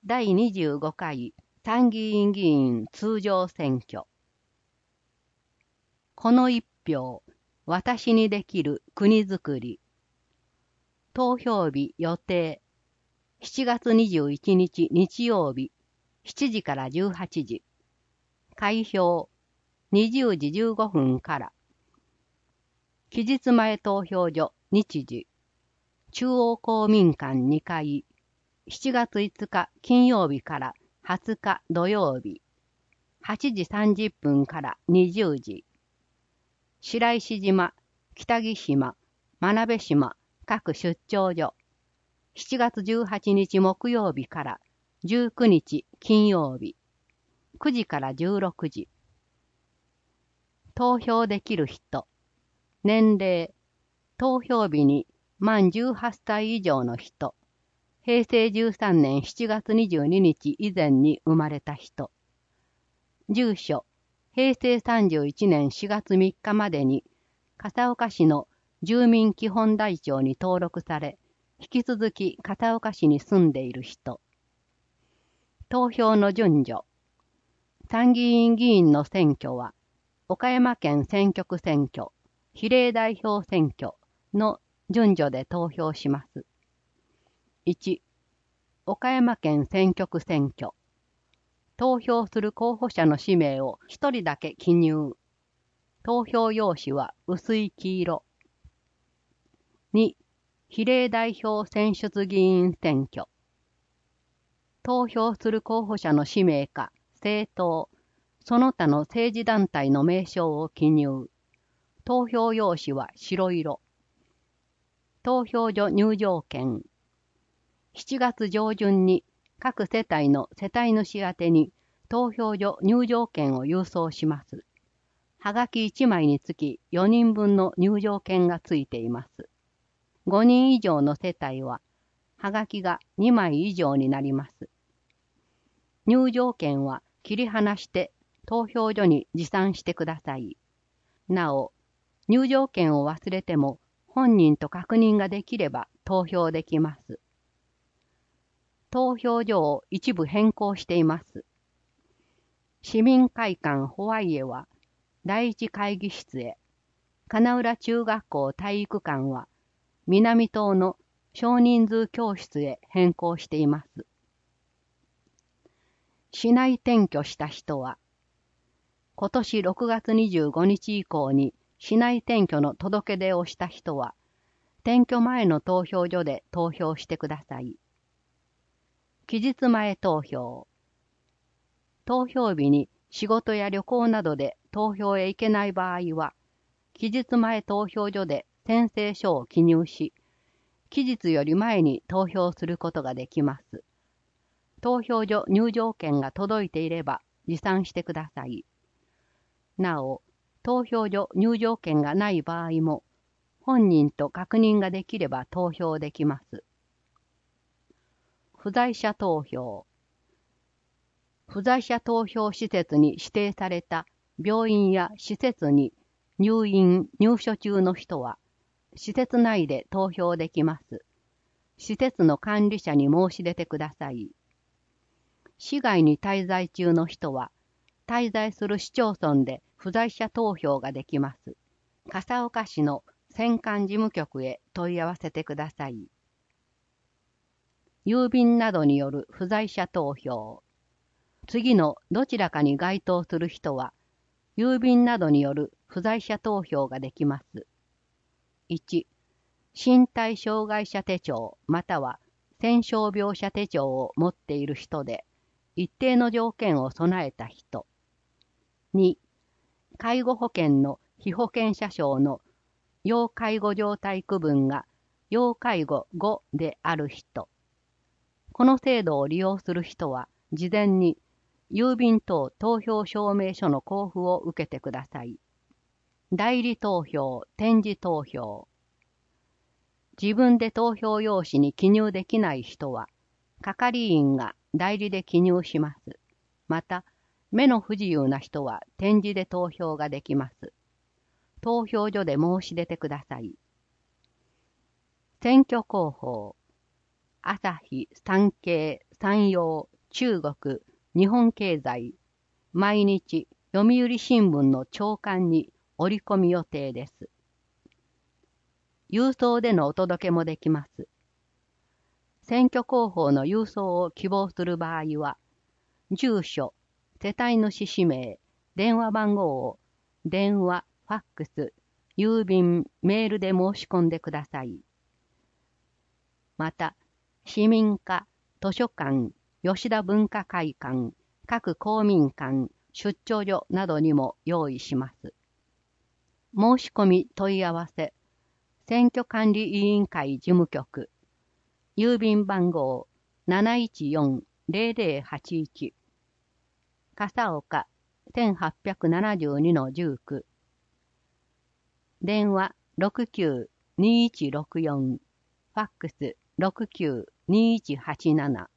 第25回参議院議員通常選挙。この一票、私にできる国づくり。投票日予定。7月21日日曜日、7時から18時。開票、20時15分から。期日前投票所、日時。中央公民館2階。7月5日金曜日から20日土曜日。8時30分から20時。白石島、北木島、真鍋島、各出張所。7月18日木曜日から19日金曜日。9時から16時。投票できる人。年齢。投票日に満18歳以上の人。平成13年7月22日以前に生まれた人。住所。平成31年4月3日までに笠岡市の住民基本台帳に登録され、引き続き笠岡市に住んでいる人。投票の順序。参議院議員の選挙は、岡山県選挙区選挙、比例代表選挙の順序で投票します。1、岡山県選挙区選挙。投票する候補者の氏名を一人だけ記入。投票用紙は薄い黄色。2、比例代表選出議員選挙。投票する候補者の氏名か政党、その他の政治団体の名称を記入。投票用紙は白色。投票所入場券。7月上旬に各世帯の世帯主宛てに投票所入場券を郵送します。はがき1枚につき4人分の入場券がついています。5人以上の世帯は、はがきが2枚以上になります。入場券は切り離して投票所に持参してください。なお、入場券を忘れても本人と確認ができれば投票できます。投票所を一部変更しています。市民会館ホワイエは第一会議室へ、金浦中学校体育館は南棟の少人数教室へ変更しています。市内転居した人は、今年6月25日以降に市内転居の届け出をした人は、転居前の投票所で投票してください。期日前投票。投票日に仕事や旅行などで投票へ行けない場合は、期日前投票所で宣誓書を記入し、期日より前に投票することができます。投票所入場券が届いていれば持参してください。なお、投票所入場券がない場合も、本人と確認ができれば投票できます。不在者投票。不在者投票施設に指定された病院や施設に入院・入所中の人は、施設内で投票できます。施設の管理者に申し出てください。市外に滞在中の人は、滞在する市町村で不在者投票ができます。笠岡市の選管事務局へ問い合わせてください。郵便などによる不在者投票。次のどちらかに該当する人は、郵便などによる不在者投票ができます。1、身体障害者手帳または戦傷病者手帳を持っている人で、一定の条件を備えた人。2、介護保険の被保険者証の要介護状態区分が要介護5である人。この制度を利用する人は、事前に郵便等投票証明書の交付を受けてください。代理投票、点字投票。自分で投票用紙に記入できない人は、係員が代理で記入します。また、目の不自由な人は点字で投票ができます。投票所で申し出てください。選挙公報。朝日、産経、 山陽、中国、日本経済、毎日、読売新聞の朝刊に折り込み予定です。郵送でのお届けもできます。選挙広報の郵送を希望する場合は、住所、世帯主氏名、電話番号を電話、ファックス、郵便、メールで申し込んでください。また、市民課、図書館、吉田文化会館、各公民館、出張所などにも用意します。申し込み問い合わせ、選挙管理委員会事務局、郵便番号 714-0081、笠岡 1872-19、電話69-2164、ファックス69-2187